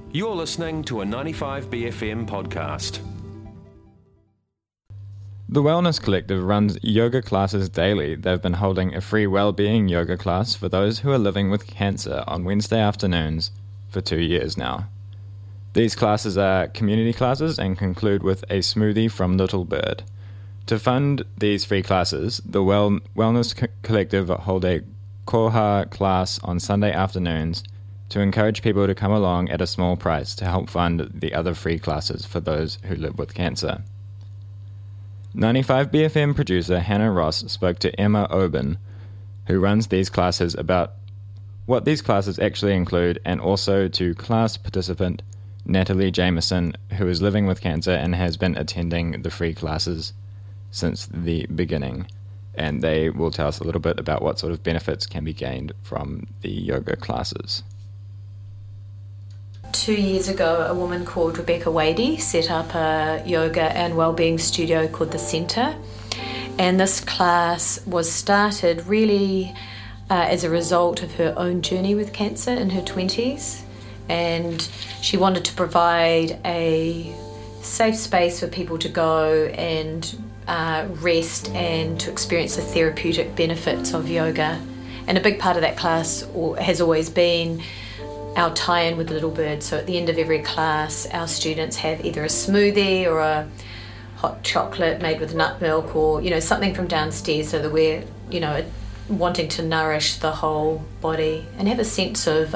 You're listening to a 95BFM podcast. The Wellness Collective runs yoga classes daily. They've been holding a free wellbeing yoga class for those who are living with cancer on Wednesday afternoons for 2 years now. These classes are community classes and conclude with a smoothie from Little Bird. To fund these free classes, the Wellness Collective hold a koha class on Sunday afternoons to encourage people to come along at a small price to help fund the other free classes for those who live with cancer. 95BFM producer Hannah Ross spoke to Emma Oben, who runs these classes, about what these classes actually include, and also to class participant Natalie Jameson, who is living with cancer and has been attending the free classes since the beginning. And they will tell us a little bit about what sort of benefits can be gained from the yoga classes. 2 years ago, a woman called Rebecca Wadey set up a yoga and wellbeing studio called The Centre. And this class was started really as a result of her own journey with cancer in her 20s. And she wanted to provide a safe space for people to go and rest and to experience the therapeutic benefits of yoga. And a big part of that class has always been our tie-in with Little Bird. So at the end of every class, our students have either a smoothie or a hot chocolate made with nut milk, or something from downstairs, so that we're wanting to nourish the whole body and have a sense of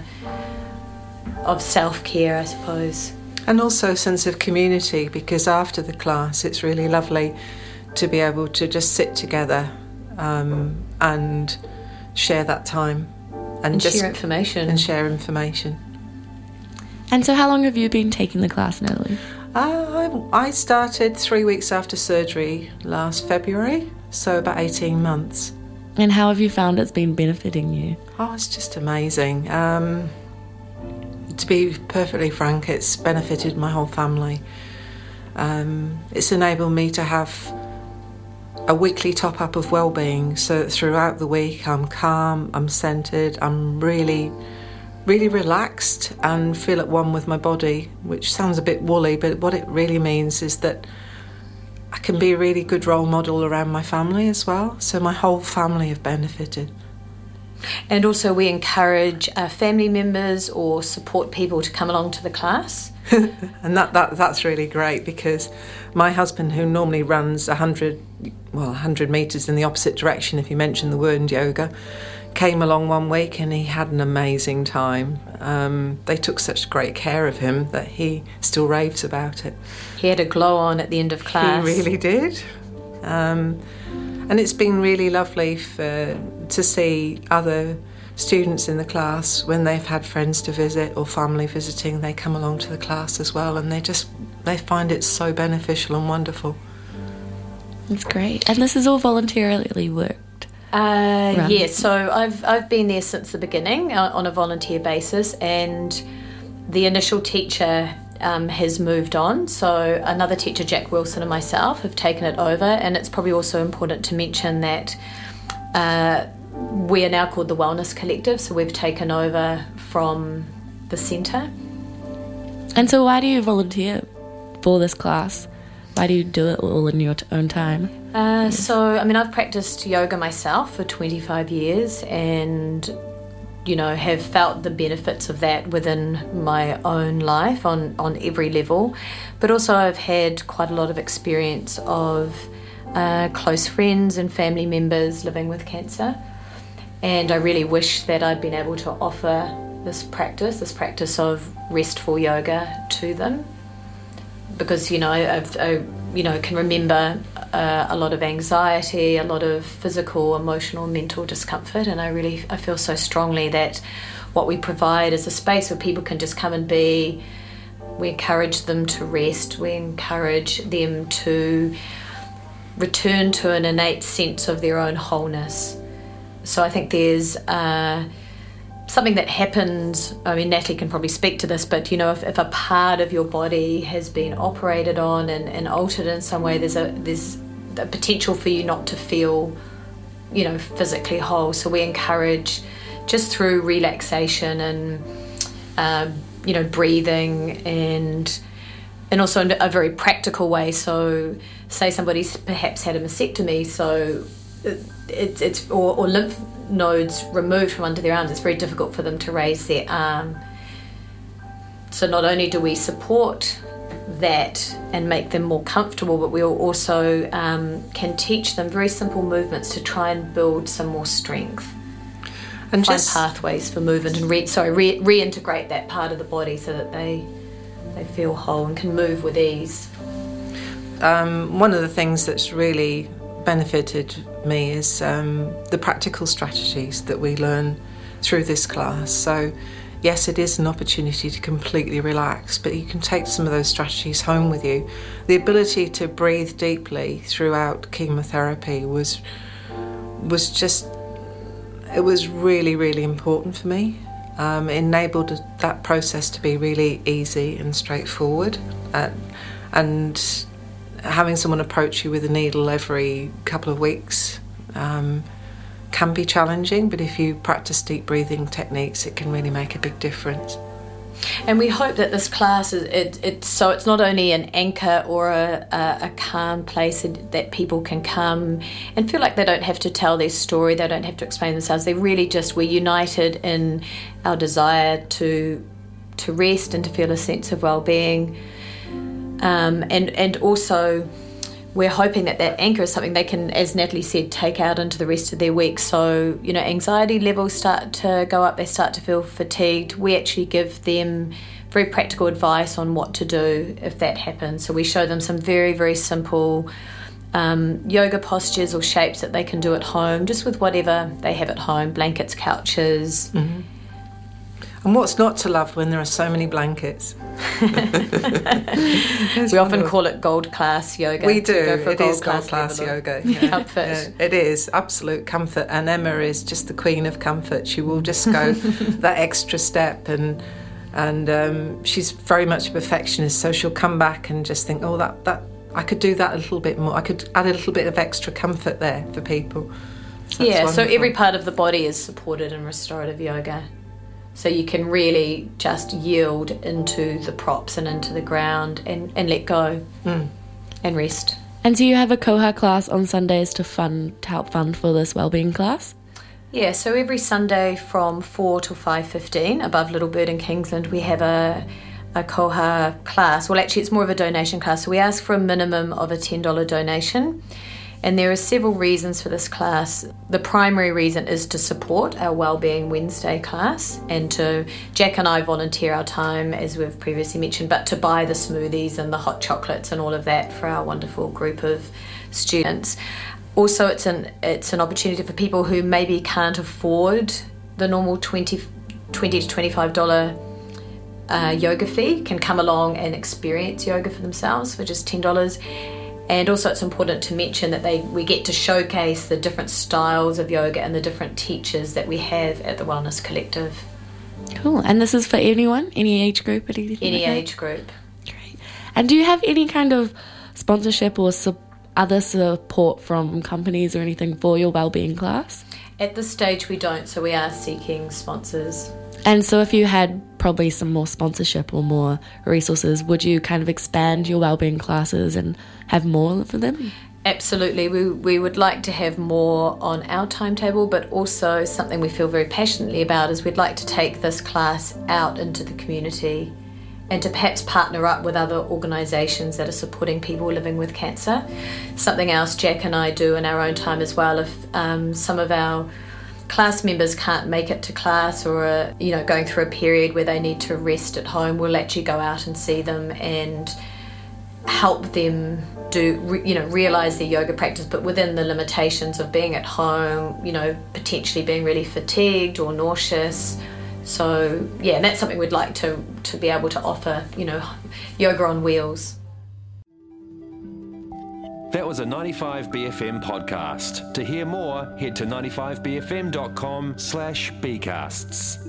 self-care, I suppose. And also a sense of community, because after the class it's really lovely to be able to just sit together and share that time. And share information. And share information. And so how long have you been taking the class, Natalie? I started 3 weeks after surgery last February, so about 18 months. And how have you found it's been benefiting you? Oh, it's just amazing. To be perfectly frank, it's benefited my whole family. It's enabled me to have a weekly top-up of well-being, so that throughout the week I'm calm, I'm centred, I'm really, really relaxed and feel at one with my body, which sounds a bit woolly, but what it really means is that I can be a really good role model around my family as well, so my whole family have benefited. And also we encourage family members or support people to come along to the class. And that's really great, because my husband, who normally runs 100 metres in the opposite direction if you mention the word yoga, came along one week and he had an amazing time. They took such great care of him that he still raves about it. He had a glow on at the end of class. He really did. And it's been really lovely to see other students in the class, when they've had friends to visit or family visiting, they come along to the class as well, and they find it so beneficial and wonderful. That's great. And this is all voluntarily worked? Yes, so I've been there since the beginning on a volunteer basis, and the initial teacher has moved on, so another teacher, Jack Wilson, and myself have taken it over. And it's probably also important to mention that we are now called the Wellness Collective, so we've taken over from the centre. And so why do you volunteer for this class? Why do you do it all in your own time? I've practiced yoga myself for 25 years and have felt the benefits of that within my own life on every level. But also I've had quite a lot of experience of close friends and family members living with cancer. And I really wish that I'd been able to offer this practice of restful yoga to them. Because, I can remember a lot of anxiety, a lot of physical, emotional, mental discomfort, and I feel so strongly that what we provide is a space where people can just come and be. We encourage them to rest, we encourage them to return to an innate sense of their own wholeness. So I think there's something that happens, Natalie can probably speak to this, but if a part of your body has been operated on and altered in some way, there's a potential for you not to feel, physically whole. So we encourage, just through relaxation and breathing and also in a very practical way. So say somebody's perhaps had a mastectomy, so it's or lymph nodes removed from under their arms, it's very difficult for them to raise their arm. So not only do we support that and make them more comfortable, but we also can teach them very simple movements to try and build some more strength and find pathways for movement and reintegrate that part of the body so that they feel whole and can move with ease. One of the things that's really benefited me is the practical strategies that we learn through this class. So yes, it is an opportunity to completely relax, but you can take some of those strategies home with you. The ability to breathe deeply throughout chemotherapy was really, really important for me. It enabled that process to be really easy and straightforward. And having someone approach you with a needle every couple of weeks can be challenging, but if you practice deep breathing techniques, it can really make a big difference. And we hope that this class it's not only an anchor or a calm place that people can come and feel like they don't have to tell their story, they don't have to explain themselves. We're united in our desire to rest and to feel a sense of well-being, and also we're hoping that anchor is something they can, as Natalie said, take out into the rest of their week. So, anxiety levels start to go up, they start to feel fatigued. We actually give them very practical advice on what to do if that happens. So we show them some very, very simple yoga postures or shapes that they can do at home, just with whatever they have at home, blankets, couches. Mm-hmm. And what's not to love when there are so many blankets? We often call it gold class yoga. We do. It is gold class yoga. Yeah. Comfort. Yeah, it is absolute comfort. And Emma is just the queen of comfort. She will just go that extra step, and she's very much a perfectionist. So she'll come back and just think, that I could do that a little bit more. I could add a little bit of extra comfort there for people. So every part of the body is supported in restorative yoga. So you can really just yield into the props and into the ground and let go and rest. And do you have a Koha class on Sundays to help fund for this wellbeing class? Yeah, so every Sunday from 4 to 5:15 above Little Bird in Kingsland, we have a Koha class. Well, actually, it's more of a donation class. So we ask for a minimum of a $10 donation. And there are several reasons for this class. The primary reason is to support our Wellbeing Wednesday class and Jack and I volunteer our time, as we've previously mentioned, but to buy the smoothies and the hot chocolates and all of that for our wonderful group of students. Also, it's an opportunity for people who maybe can't afford the normal $20 to $25 yoga fee, can come along and experience yoga for themselves for just $10. And also it's important to mention that we get to showcase the different styles of yoga and the different teachers that we have at the Wellness Collective. Cool. And this is for anyone? Any age group? Any age group. Great. And do you have any kind of sponsorship or other support from companies or anything for your wellbeing class? At this stage we don't, so we are seeking sponsors. And so if you had probably some more sponsorship or more resources, would you kind of expand your wellbeing classes and have more for them? Absolutely. We would like to have more on our timetable, but also something we feel very passionately about is we'd like to take this class out into the community and to perhaps partner up with other organisations that are supporting people living with cancer. Something else Jack and I do in our own time as well. If some of our class members can't make it to class or are, going through a period where they need to rest at home, we'll actually go out and see them and help them realise their yoga practice, but within the limitations of being at home, potentially being really fatigued or nauseous. So yeah, that's something we'd like to be able to offer, yoga on wheels. That was a 95BFM podcast. To hear more, head to 95bfm.com/bcasts.